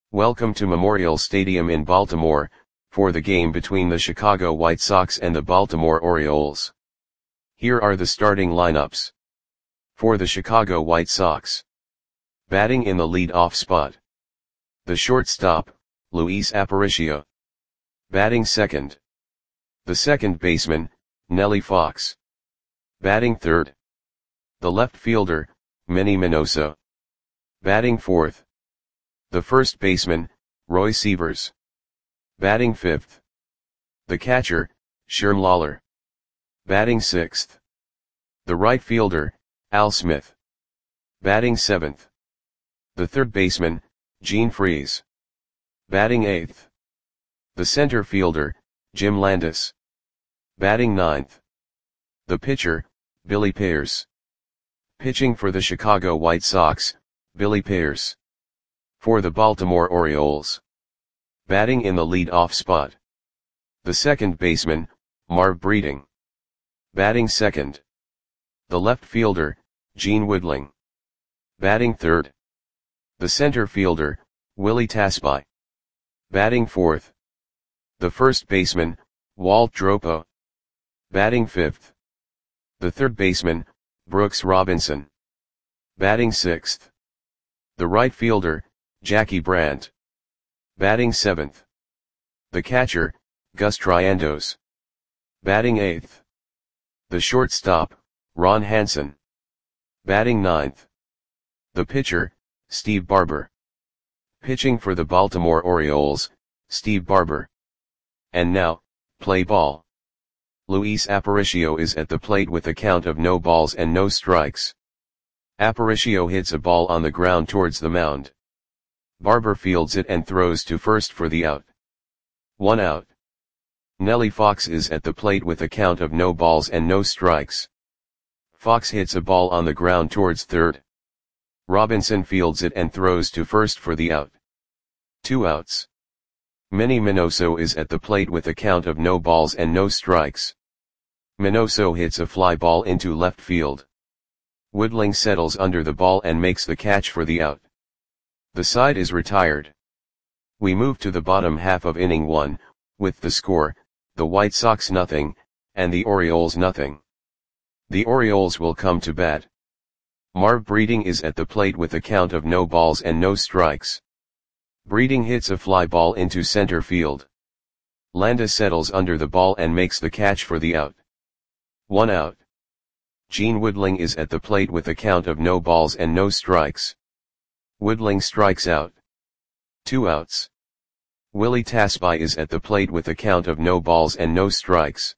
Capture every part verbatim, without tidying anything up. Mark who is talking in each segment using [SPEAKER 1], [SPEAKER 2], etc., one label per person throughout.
[SPEAKER 1] Welcome to Memorial Stadium in Baltimore, for the game between the Chicago White Sox and the Baltimore Orioles. Here are the starting lineups. For the Chicago White Sox. Batting in the lead-off spot. The shortstop, Luis Aparicio. Batting second. The second baseman, Nellie Fox. Batting third. The left fielder, Manny Minoso. Batting fourth. The first baseman, Roy Sievers. Batting fifth. The catcher, Sherm Lawler. Batting sixth. The right fielder, Al Smith. Batting seventh. The third baseman, Gene Freese. Batting eighth. The center fielder, Jim Landis. Batting ninth. The pitcher, Billy Pierce. Pitching for the Chicago White Sox, Billy Pierce. For the Baltimore Orioles. Batting in the lead-off spot. The second baseman, Marv Breeding. Batting second. The left fielder, Gene Woodling. Batting third. The center fielder, Willie Tasby. Batting fourth. The first baseman, Walt Dropo. Batting fifth. The third baseman, Brooks Robinson. Batting sixth. The right fielder, Jackie Brandt. Batting seventh. The catcher, Gus Triandos. Batting eighth. The shortstop, Ron Hansen. Batting ninth. The pitcher, Steve Barber. Pitching for the Baltimore Orioles, Steve Barber. And now, play ball. Luis Aparicio is at the plate with a count of no balls and no strikes. Aparicio hits a ball on the ground towards the mound. Barber fields it and throws to first for the out. One out. Nellie Fox is at the plate with a count of no balls and no strikes. Fox hits a ball on the ground towards third. Robinson fields it and throws to first for the out. Two outs. Manny Minoso is at the plate with a count of no balls and no strikes. Minoso hits a fly ball into left field. Woodling settles under the ball and makes the catch for the out. The side is retired. We move to the bottom half of inning one, with the score, the White Sox nothing, and the Orioles nothing. The Orioles will come to bat. Marv Breeding is at the plate with a count of no balls and no strikes. Breeding hits a fly ball into center field. Landis settles under the ball and makes the catch for the out. One out. Gene Woodling is at the plate with a count of no balls and no strikes. Woodling strikes out. Two outs. Willie Tasby is at the plate with a count of no balls and no strikes.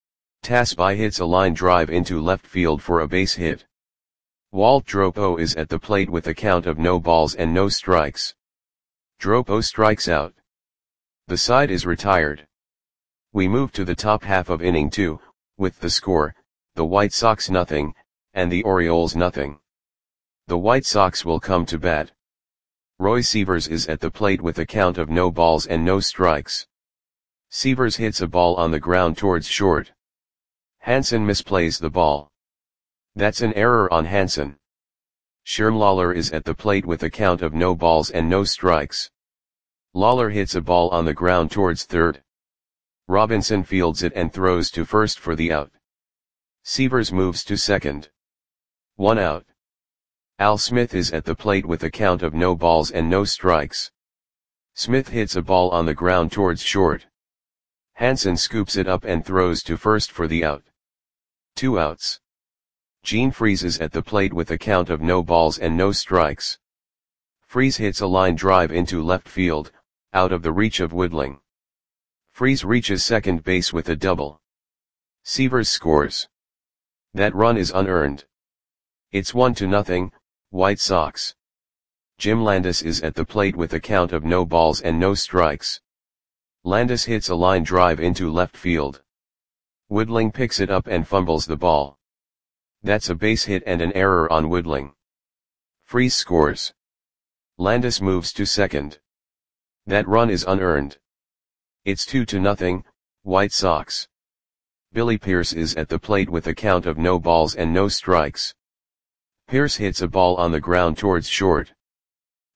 [SPEAKER 1] Tasby hits a line drive into left field for a base hit. Walt Dropo is at the plate with a count of no balls and no strikes. Dropo strikes out. The side is retired. We move to the top half of inning two, with the score, the White Sox nothing, and the Orioles nothing. The White Sox will come to bat. Roy Sievers is at the plate with a count of no balls and no strikes. Sievers hits a ball on the ground towards short. Hansen misplays the ball. That's an error on Hansen. Sherm Lawler is at the plate with a count of no balls and no strikes. Lawler hits a ball on the ground towards third. Robinson fields it and throws to first for the out. Sievers moves to second. One out. Al Smith is at the plate with a count of no balls and no strikes. Smith hits a ball on the ground towards short. Hansen scoops it up and throws to first for the out. Two outs. Gene Freese is at the plate with a count of no balls and no strikes. Freese hits a line drive into left field, out of the reach of Woodling. Freese reaches second base with a double. Sievers scores. That run is unearned. It's one to nothing, White Sox. Jim Landis is at the plate with a count of no balls and no strikes. Landis hits a line drive into left field. Woodling picks it up and fumbles the ball. That's a base hit and an error on Woodling. Freese scores. Landis moves to second. That run is unearned. It's two to nothing, White Sox. Billy Pierce is at the plate with a count of no balls and no strikes. Pierce hits a ball on the ground towards short.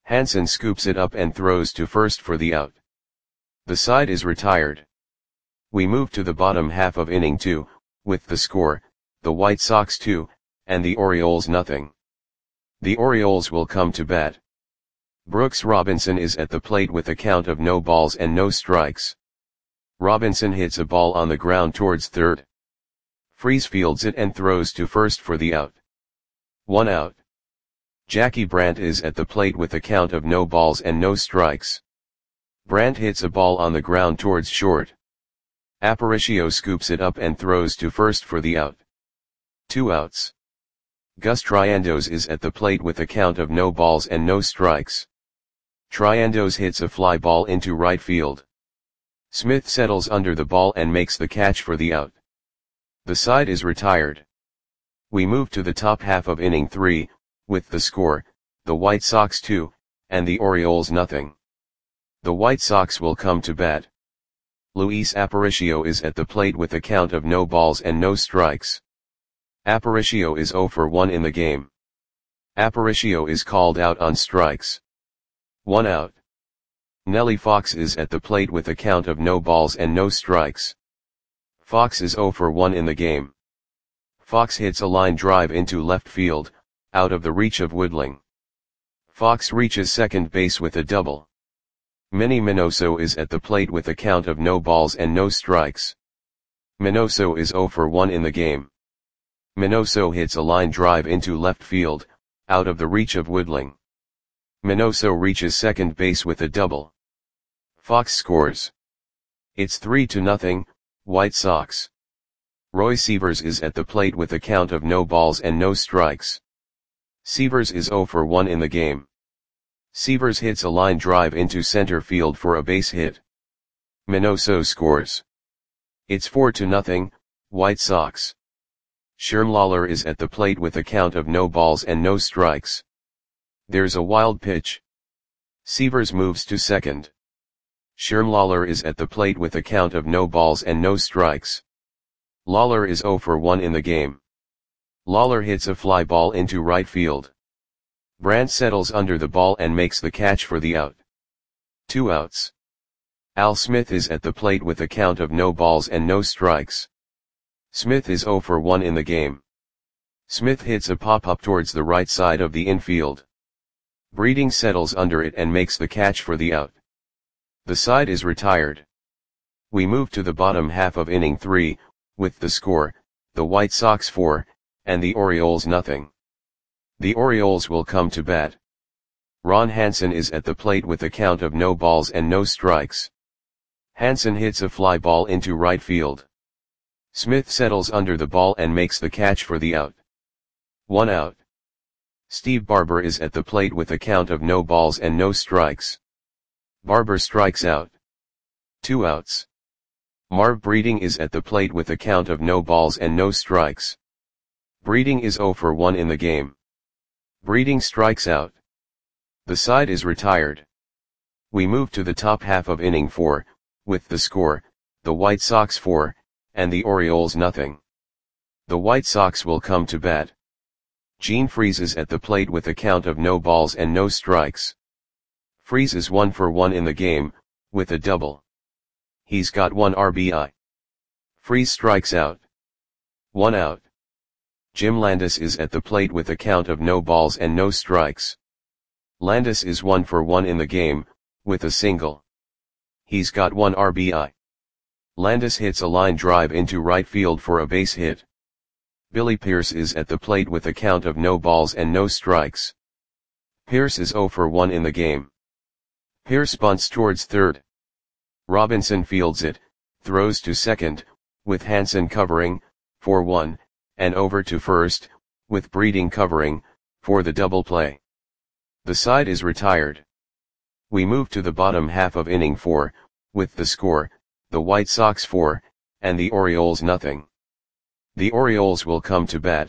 [SPEAKER 1] Hansen scoops it up and throws to first for the out. The side is retired. We move to the bottom half of inning two, with the score, the White Sox two, and the Orioles nothing. The Orioles will come to bat. Brooks Robinson is at the plate with a count of no balls and no strikes. Robinson hits a ball on the ground towards third. Freese fields it and throws to first for the out. One out. Jackie Brandt is at the plate with a count of no balls and no strikes. Brandt hits a ball on the ground towards short. Aparicio scoops it up and throws to first for the out. Two outs. Gus Triandos is at the plate with a count of no balls and no strikes. Triandos hits a fly ball into right field. Smith settles under the ball and makes the catch for the out. The side is retired. We move to the top half of inning three, with the score, the White Sox two, and the Orioles nothing. The White Sox will come to bat. Luis Aparicio is at the plate with a count of no balls and no strikes. Aparicio is zero for one in the game. Aparicio is called out on strikes. One out. Nellie Fox is at the plate with a count of no balls and no strikes. Fox is zero for one in the game. Fox hits a line drive into left field, out of the reach of Woodling. Fox reaches second base with a double. Manny Minoso is at the plate with a count of no balls and no strikes. Minoso is zero for one in the game. Minoso hits a line drive into left field, out of the reach of Woodling. Minoso reaches second base with a double. Fox scores. It's three to nothing, White Sox. Roy Sievers is at the plate with a count of no balls and no strikes. Sievers is zero for one in the game. Sievers hits a line drive into center field for a base hit. Minoso scores. It's four to nothing, White Sox. Sherm Lawler is at the plate with a count of no balls and no strikes. There's a wild pitch. Sievers moves to second. Sherm Lawler is at the plate with a count of no balls and no strikes. Lawler is zero for one in the game. Lawler hits a fly ball into right field. Brandt settles under the ball and makes the catch for the out. Two outs. Al Smith is at the plate with a count of no balls and no strikes. Smith is zero for one in the game. Smith hits a pop-up towards the right side of the infield. Breeding settles under it and makes the catch for the out. The side is retired. We move to the bottom half of inning three, with the score, the White Sox four, and the Orioles nothing. The Orioles will come to bat. Ron Hansen is at the plate with a count of no balls and no strikes. Hansen hits a fly ball into right field. Smith settles under the ball and makes the catch for the out. One out. Steve Barber is at the plate with a count of no balls and no strikes. Barber strikes out. Two outs. Marv Breeding is at the plate with a count of no balls and no strikes. Breeding is zero for one in the game. Breeding strikes out. The side is retired. We move to the top half of inning four, with the score, the White Sox four, and the Orioles nothing. The White Sox will come to bat. Gene Freese is at the plate with a count of no balls and no strikes. Freese is one for one in the game, with a double. He's got one R B I. Freese strikes out. One out. Jim Landis is at the plate with a count of no balls and no strikes. Landis is one for one in the game, with a single. He's got one R B I. Landis hits a line drive into right field for a base hit. Billy Pierce is at the plate with a count of no balls and no strikes. Pierce is zero for one in the game. Pierce bunts towards third. Robinson fields it, throws to second, with Hansen covering, for one, and over to first, with Breeding covering, for the double play. The side is retired. We move to the bottom half of inning four, with the score, the White Sox four, and the Orioles nothing. The Orioles will come to bat.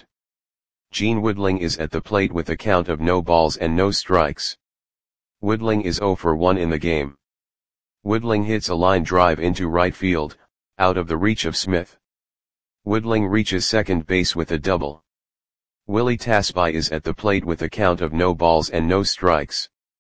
[SPEAKER 1] Gene Woodling is at the plate with a count of no balls and no strikes. Woodling is zero for one in the game. Woodling hits a line drive into right field, out of the reach of Smith. Woodling reaches second base with a double. Willie Tasby is at the plate with a count of no balls and no strikes.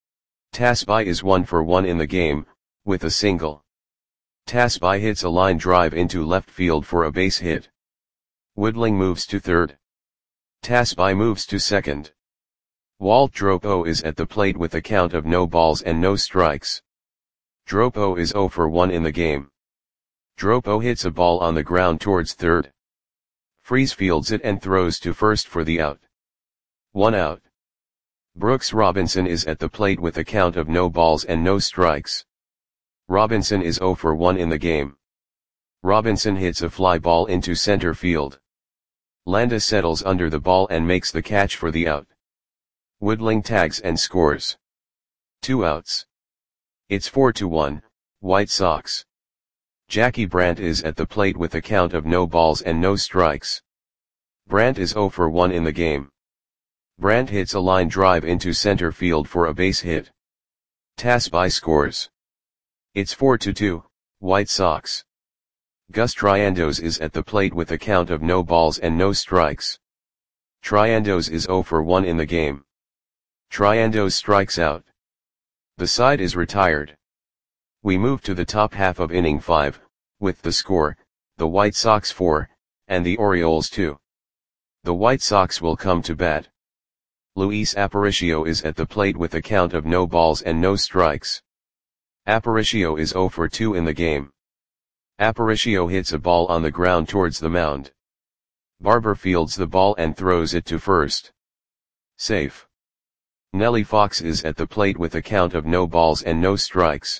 [SPEAKER 1] Tasby is one for one in the game, with a single. Tasby hits a line drive into left field for a base hit. Woodling moves to third. Tasby moves to second. Walt Dropo is at the plate with a count of no balls and no strikes. Dropo is zero for one in the game. Dropo hits a ball on the ground towards third. Freese fields it and throws to first for the out. One out. Brooks Robinson is at the plate with a count of no balls and no strikes. Robinson is zero for one in the game. Robinson hits a fly ball into center field. Landa settles under the ball and makes the catch for the out. Woodling tags and scores. Two outs. It's four to one, White Sox. Jackie Brandt is at the plate with a count of no balls and no strikes. Brandt is zero for one in the game. Brandt hits a line drive into center field for a base hit. Tasby scores. It's four to two, White Sox. Gus Triandos is at the plate with a count of no balls and no strikes. Triandos is zero for one in the game. Triandos strikes out. The side is retired. We move to the top half of inning five, with the score, the White Sox four, and the Orioles two. The White Sox will come to bat. Luis Aparicio is at the plate with a count of no balls and no strikes. Aparicio is zero for two in the game. Aparicio hits a ball on the ground towards the mound. Barber fields the ball and throws it to first. Safe. Nellie Fox is at the plate with a count of no balls and no strikes.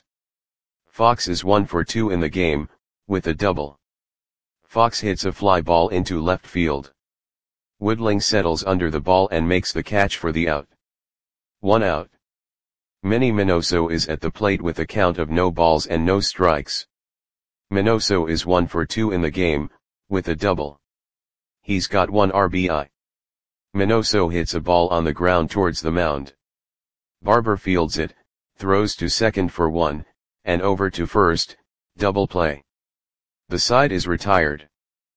[SPEAKER 1] Fox is one for two in the game, with a double. Fox hits a fly ball into left field. Woodling settles under the ball and makes the catch for the out. One out. Manny Minoso is at the plate with a count of no balls and no strikes. Minoso is one for two in the game, with a double. He's got one R B I. Minoso hits a ball on the ground towards the mound. Barber fields it, throws to second for one, and over to first, double play. The side is retired.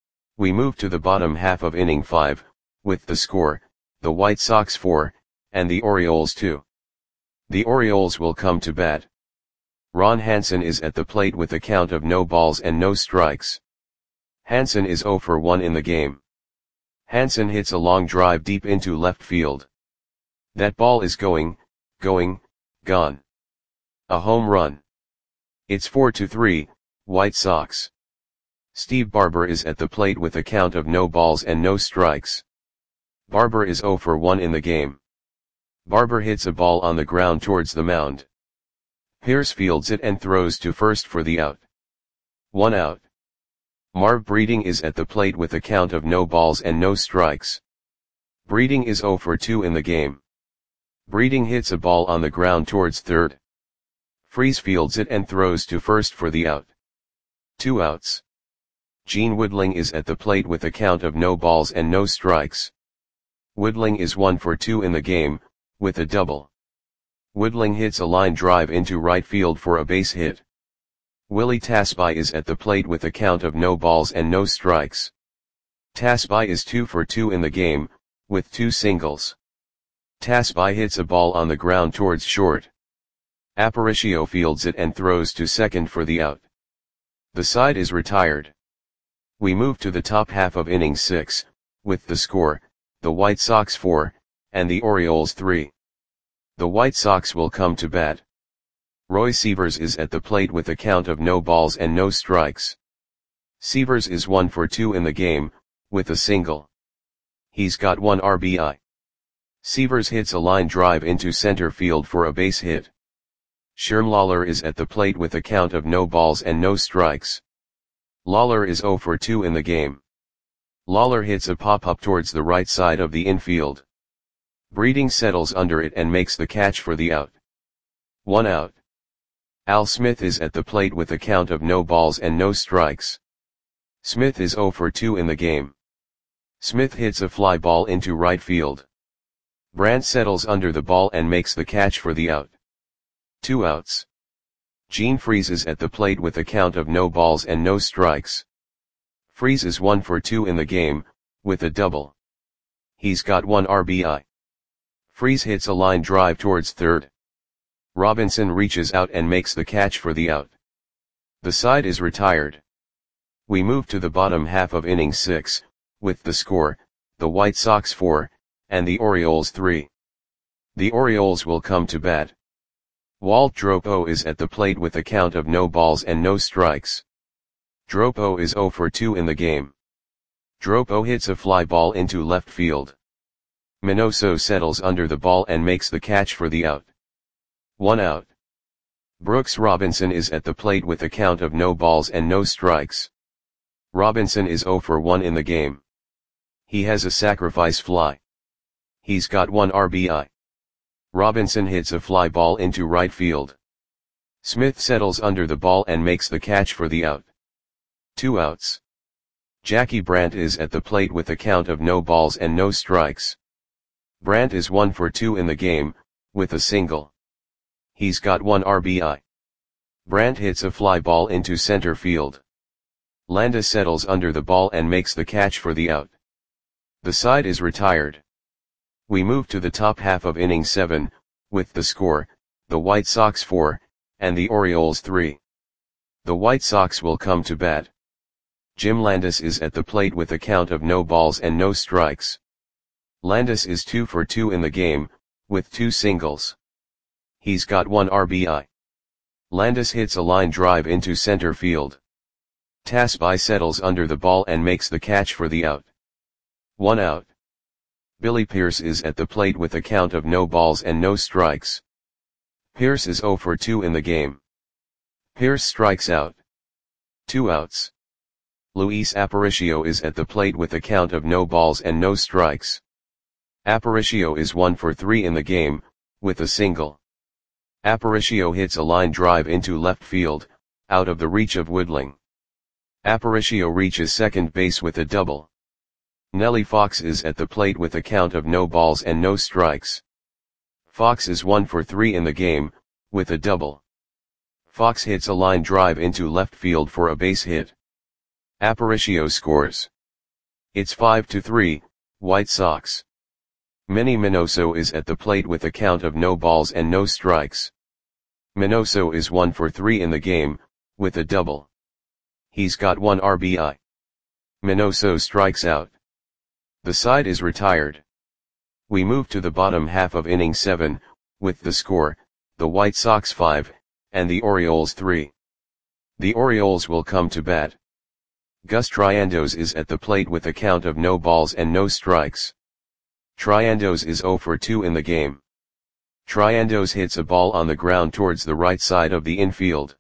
[SPEAKER 1] We move to the bottom half of inning five, with the score, the White Sox four, and the Orioles two. The Orioles will come to bat. Ron Hansen is at the plate with a count of no balls and no strikes. Hansen is zero for one in the game. Hansen hits a long drive deep into left field. That ball is going, going, gone. A home run. It's four to three, White Sox. Steve Barber is at the plate with a count of no balls and no strikes. Barber is zero for one in the game. Barber hits a ball on the ground towards the mound. Pierce fields it and throws to first for the out. One out. Marv Breeding is at the plate with a count of no balls and no strikes. Breeding is zero for two in the game. Breeding hits a ball on the ground towards third. Freese fields it and throws to first for the out. Two outs. Gene Woodling is at the plate with a count of no balls and no strikes. Woodling is one for two in the game, with a double. Woodling hits a line drive into right field for a base hit. Willie Tasby is at the plate with a count of no balls and no strikes. Tasby is two for two in the game, with two singles. Tasby hits a ball on the ground towards short. Aparicio fields it and throws to second for the out. The side is retired. We move to the top half of inning six, with the score, the White Sox four, and the Orioles three. The White Sox will come to bat. Roy Sievers is at the plate with a count of no balls and no strikes. Sievers is one for two in the game, with a single. He's got one R B I. Sievers hits a line drive into center field for a base hit. Sherm Lawler is at the plate with a count of no balls and no strikes. Lawler is zero for two in the game. Lawler hits a pop-up towards the right side of the infield. Breeding settles under it and makes the catch for the out. One out. Al Smith is at the plate with a count of no balls and no strikes. Smith is zero for two in the game. Smith hits a fly ball into right field. Brandt settles under the ball and makes the catch for the out. Two outs. Gene Freese is at the plate with a count of no balls and no strikes. Freese is one for two in the game, with a double. He's got one R B I. Freese hits a line drive towards third. Robinson reaches out and makes the catch for the out. The side is retired. We move to the bottom half of inning six, with the score, the White Sox four, and the Orioles three. The Orioles will come to bat. Walt Dropo is at the plate with a count of no balls and no strikes. Dropo is oh for two in the game. Dropo hits a fly ball into left field. Minoso settles under the ball and makes the catch for the out. One out. Brooks Robinson is at the plate with a count of no balls and no strikes. Robinson is oh for one in the game. He has a sacrifice fly. He's got one R B I. Robinson hits a fly ball into right field. Smith settles under the ball and makes the catch for the out. Two outs. Jackie Brandt is at the plate with a count of no balls and no strikes. Brandt is one for two in the game, with a single. He's got one R B I. Brandt hits a fly ball into center field. Landis settles under the ball and makes the catch for the out. The side is retired. We move to the top half of inning seven, with the score, the White Sox four, and the Orioles three. The White Sox will come to bat. Jim Landis is at the plate with a count of no balls and no strikes. Landis is two for two in the game, with two singles. He's got one R B I. Landis hits a line drive into center field. Tasby settles under the ball and makes the catch for the out. One out. Billy Pierce is at the plate with a count of no balls and no strikes. Pierce is oh for two in the game. Pierce strikes out. Two outs. Luis Aparicio is at the plate with a count of no balls and no strikes. Aparicio is one for three in the game, with a single. Aparicio hits a line drive into left field, out of the reach of Woodling. Aparicio reaches second base with a double. Nellie Fox is at the plate with a count of no balls and no strikes. Fox is one for three in the game, with a double. Fox hits a line drive into left field for a base hit. Aparicio scores. It's five to three, White Sox. Manny Minoso is at the plate with a count of no balls and no strikes. Minoso is one for three in the game, with a double. He's got one R B I. Minoso strikes out. The side is retired. We move to the bottom half of inning seven, with the score, the White Sox five, and the Orioles three. The Orioles will come to bat. Gus Triandos is at the plate with a count of no balls and no strikes. Triandos is oh for two in the game. Triandos hits a ball on the ground towards the right side of the infield.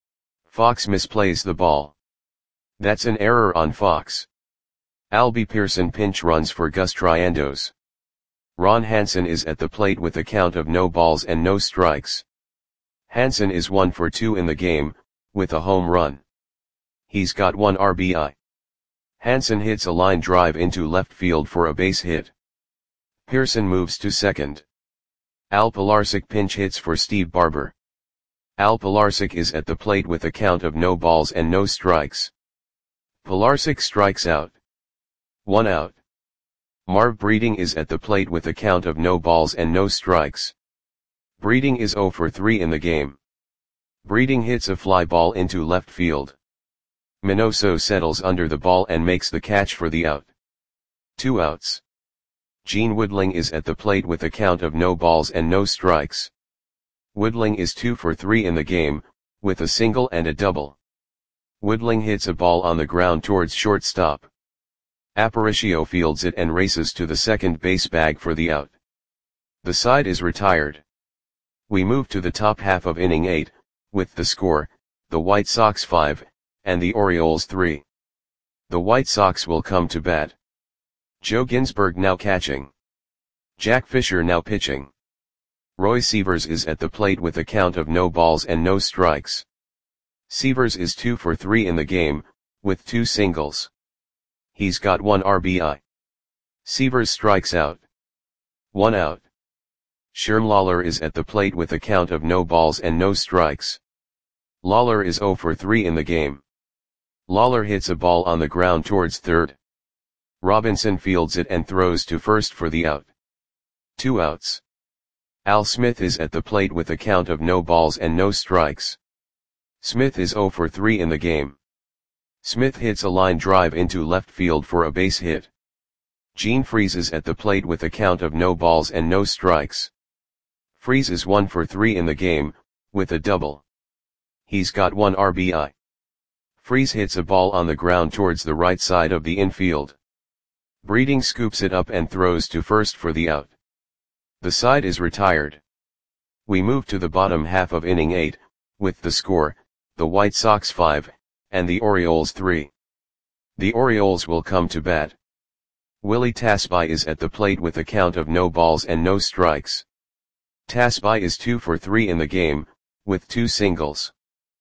[SPEAKER 1] Fox misplays the ball. That's an error on Fox. Albie Pearson pinch runs for Gus Triandos. Ron Hansen is at the plate with a count of no balls and no strikes. Hansen is one for two in the game, with a home run. He's got one R B I. Hansen hits a line drive into left field for a base hit. Pearson moves to second. Al Pilarczyk pinch hits for Steve Barber. Al Pilarczyk is at the plate with a count of no balls and no strikes. Pilarczyk strikes out. One out. Marv Breeding is at the plate with a count of no balls and no strikes. Breeding is oh for three in the game. Breeding hits a fly ball into left field. Minoso settles under the ball and makes the catch for the out. Two outs. Gene Woodling is at the plate with a count of no balls and no strikes. Woodling is two for three in the game, with a single and a double. Woodling hits a ball on the ground towards shortstop. Aparicio fields it and races to the second base bag for the out. The side is retired. We move to the top half of inning eight, with the score, the White Sox five, and the Orioles three. The White Sox will come to bat. Joe Ginsberg now catching. Jack Fisher now pitching. Roy Sievers is at the plate with a count of no balls and no strikes. Sievers is two for three in the game, with two singles. He's got one R B I. Sievers strikes out. One out. Sherm Lawler is at the plate with a count of no balls and no strikes. Lawler is oh for three in the game. Lawler hits a ball on the ground towards third. Robinson fields it and throws to first for the out. Two outs. Al Smith is at the plate with a count of no balls and no strikes. Smith is zero for three in the game. Smith hits a line drive into left field for a base hit. Gene Freese is at the plate with a count of no balls and no strikes. Freese is one for three in the game, with a double. He's got one R B I. Freese hits a ball on the ground towards the right side of the infield. Breeding scoops it up and throws to first for the out. The side is retired. We move to the bottom half of inning eight, with the score, the White Sox five, and the Orioles three. The Orioles will come to bat. Willie Tasby is at the plate with a count of no balls and no strikes. Tasby is two for three in the game, with two singles.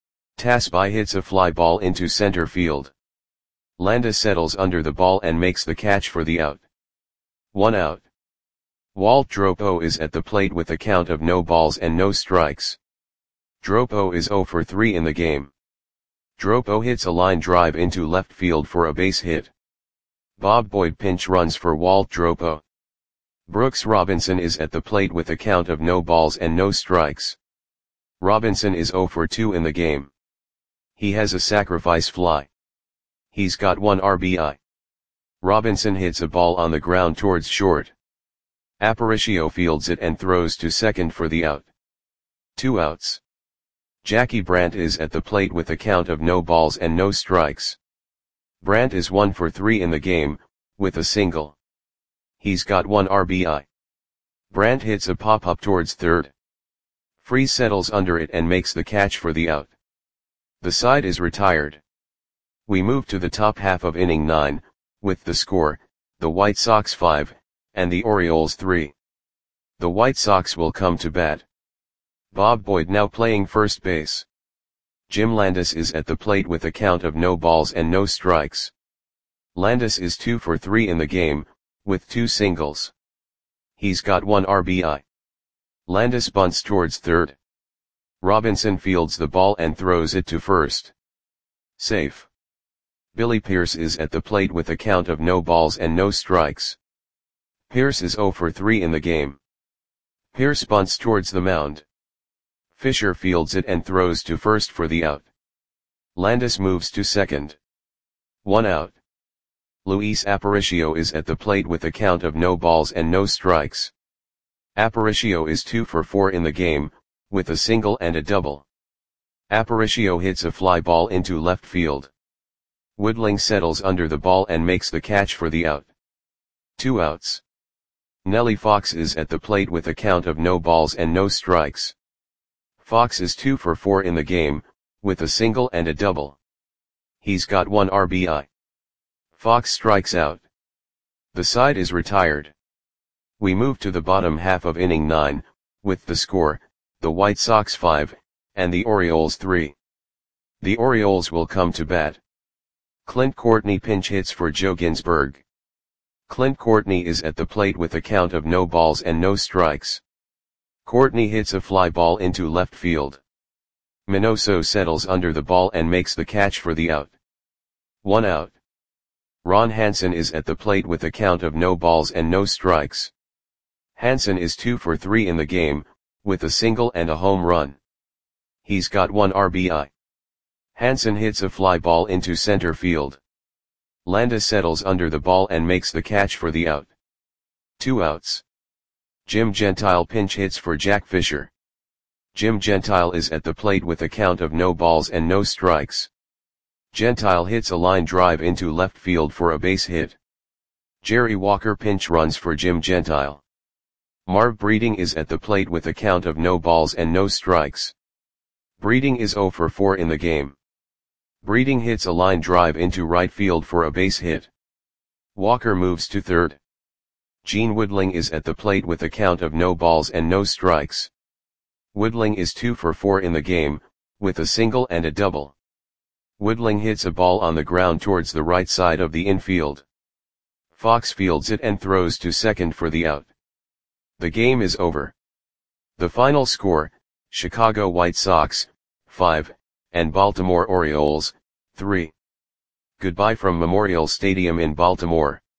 [SPEAKER 1] Tasby hits a fly ball into center field. Landis settles under the ball and makes the catch for the out. One out. Walt Dropo is at the plate with a count of no balls and no strikes. Dropo is zero for three in the game. Dropo hits a line drive into left field for a base hit. Bob Boyd pinch runs for Walt Dropo. Brooks Robinson is at the plate with a count of no balls and no strikes. Robinson is zero for two in the game. He has a sacrifice fly. He's got one R B I. Robinson hits a ball on the ground towards short. Aparicio fields it and throws to second for the out. Two outs. Jackie Brandt is at the plate with a count of no balls and no strikes. Brandt is one for three in the game, with a single. He's got one R B I. Brandt hits a pop-up towards third. Freese settles under it and makes the catch for the out. The side is retired. We move to the top half of inning nine, with the score, the White Sox five, and the Orioles three. The White Sox will come to bat. Bob Boyd now playing first base. Jim Landis is at the plate with a count of no balls and no strikes. Landis is two for three in the game, with two singles. He's got one R B I. Landis bunts towards third. Robinson fields the ball and throws it to first. Safe. Billy Pierce is at the plate with a count of no balls and no strikes. Pierce is zero for three in the game. Pierce bunts towards the mound. Fisher fields it and throws to first for the out. Landis moves to second. One out. Luis Aparicio is at the plate with a count of no balls and no strikes. Aparicio is two for four in the game, with a single and a double. Aparicio hits a fly ball into left field. Woodling settles under the ball and makes the catch for the out. Two outs. Nellie Fox is at the plate with a count of no balls and no strikes. Fox is two for four in the game, with a single and a double. He's got one R B I. Fox strikes out. The side is retired. We move to the bottom half of inning nine, with the score, the White Sox five, and the Orioles three. The Orioles will come to bat. Clint Courtney pinch hits for Joe Ginsberg. Clint Courtney is at the plate with a count of no balls and no strikes. Courtney hits a fly ball into left field. Minoso settles under the ball and makes the catch for the out. One out. Ron Hansen is at the plate with a count of no balls and no strikes. Hansen is two for three in the game, with a single and a home run. He's got one R B I. Hansen hits a fly ball into center field. Landis settles under the ball and makes the catch for the out. Two outs. Jim Gentile pinch hits for Jack Fisher. Jim Gentile is at the plate with a count of no balls and no strikes. Gentile hits a line drive into left field for a base hit. Jerry Walker pinch runs for Jim Gentile. Marv Breeding is at the plate with a count of no balls and no strikes. Breeding is zero for four in the game. Breeding hits a line drive into right field for a base hit. Walker moves to third. Gene Woodling is at the plate with a count of no balls and no strikes. Woodling is two for four in the game, with a single and a double. Woodling hits a ball on the ground towards the right side of the infield. Fox fields it and throws to second for the out. The game is over. The final score, Chicago White Sox, five, and Baltimore Orioles, three. Goodbye from Memorial Stadium in Baltimore.